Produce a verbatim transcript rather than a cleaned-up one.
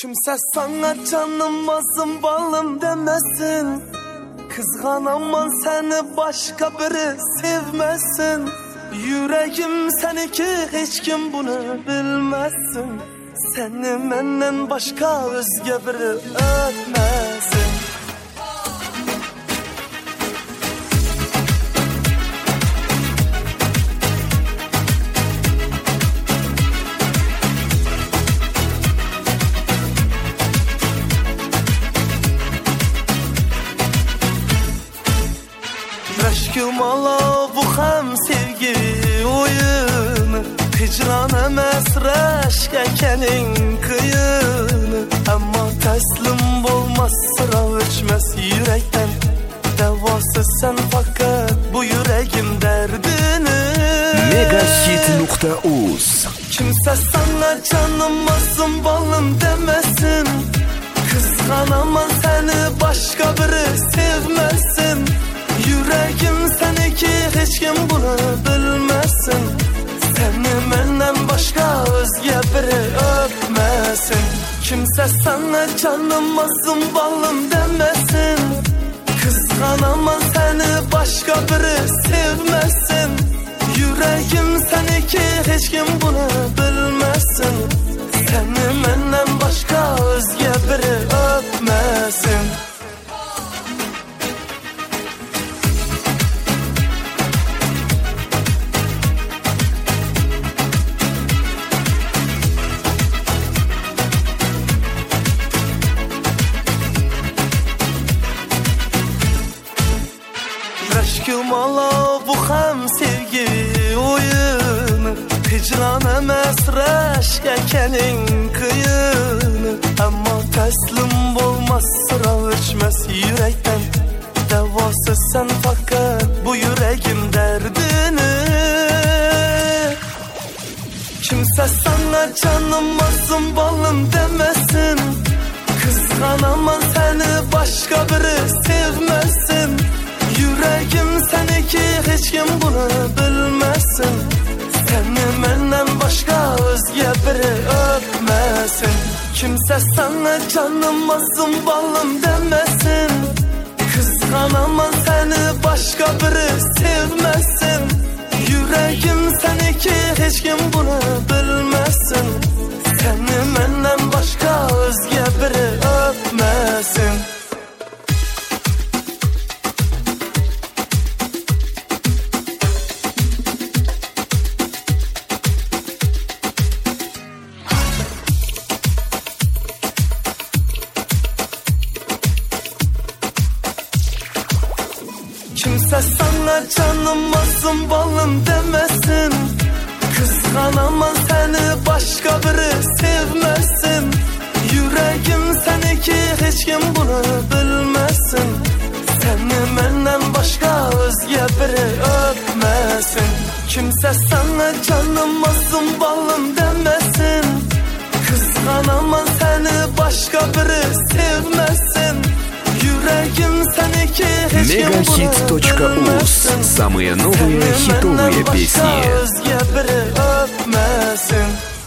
Kimse sana canımazım balım demesin. Kızganaman seni başka biri sevmesin. Yüreğim seninki hiç kim bunu bilmesin. Seni benden başka özge biri öpmesin. Aşkım ala bu hem sevgi oyunu. Hicran emes reşk ekenin kıyını. Ama teslim olmaz sıra ölçmez yürekten. Devası sen fakat bu yüreğim derdini. Megahit nokta uz. Kimse sana canımazım balım demesin. Kızganaman seni başka biri sevmesin. Yüreğim seninki hiç kim bunu bilmesin. Seni benden başka özge biri öpmesin. Kimse sana canımazım balım demesin. Kızganaman seni başka biri sevmesin. Yüreğim seninki hiç kim bunu bilmesin. Seni benden başka özge biri öpmesin. Aşkım ala bu hem sevgi oyunu. Hicran emes reşk ekenin kıyını. Ama teslim olmaz sıra ölçmez yürekten. Devası sen fakat bu yüreğim derdini. Kimse sana canımazım balım demesin. Kızganaman seni başka biri sevmesin. Yüreğim seninki hiç kim bunu bilmesin. Seni benden başka özge biri öpmesin. Kimse sana canımazım balım demesin. Kızganaman seni başka biri sevmesin. Yüreğim seninki hiç kim bunu bilmesin. Seni benden başka özge biri öpmesin. Kimse sana canımazım balım demesin. Kızganaman seni başka biri sevmesin. Yüreğim seninki hiç kim bunu bilmesin. Seni benden başka özge biri öpmesin. Kimse sana canımazım balım demesin. Kızganaman seni başka biri sevmesin. Yüreğim seninki hiç kim bunu bilmesin. Самые новые хитовые песни. Özge biri öpmesin.